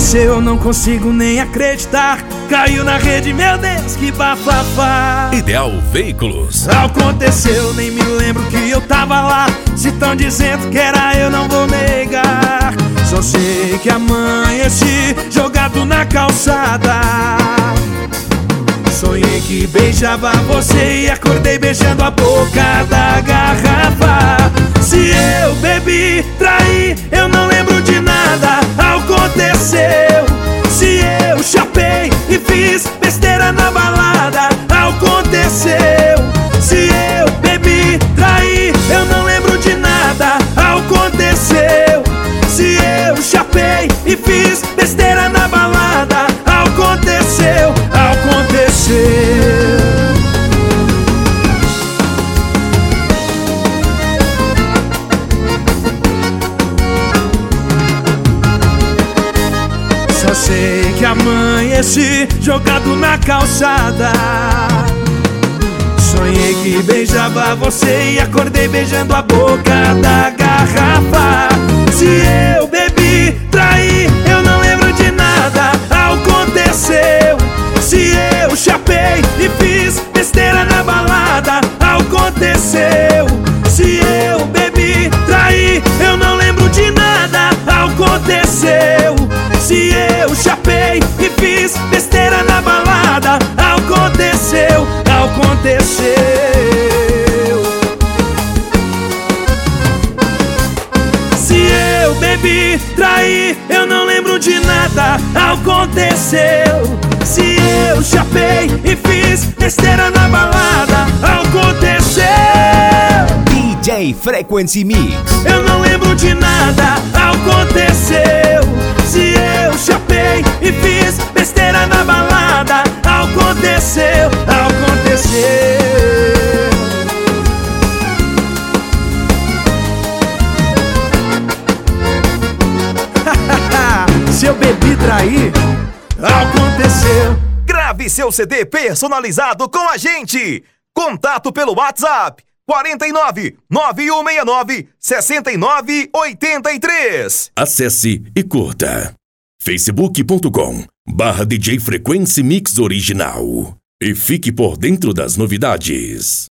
aconteceu, não consigo nem acreditar. Caiu na rede, meu Deus, que bafafá. Ideal Veículos. Aconteceu, nem me lembro que eu tava lá. Se tão dizendo que era eu, não vou negar. Só sei que amanheci jogado na calçada. Sonhei que beijava você e acordei beijando a boca da garrafa. Se eu bebi, traí, eu não lembro de nada. Aconteceu. Se eu chapei e fiz besteira na balada. Aconteceu. Se eu bebi, traí, eu não lembro de nada. Aconteceu. Se eu chapei e fiz besteira na balada. Aconteceu, aconteceu. Só sei que amanheci jogado na calçada. Sonhei que beijava você e acordei beijando a boca da garrafa. Se eu bebi, traí, eu não lembro de nada. Aconteceu. Se eu chapei e fiz besteira na balada. Aconteceu. Se eu bebi, traí, eu não lembro de nada. Aconteceu. Se eu chapei e fiz besteira na balada. Aconteceu, aconteceu. Se eu bebi, traí, eu não lembro de nada. Aconteceu. Se eu chapei e fiz besteira na balada. Aconteceu. DJ Frequency Mix. Eu não lembro de nada. Aconteceu. Se eu chapei e fiz besteira na balada. Aconteceu, aconteceu. Se eu bebi, traí, aconteceu. Grave seu CD personalizado com a gente. Contato pelo WhatsApp 49 9169 6983. Acesse e curta facebook.com/DJ Frequency Mix Original e fique por dentro das novidades.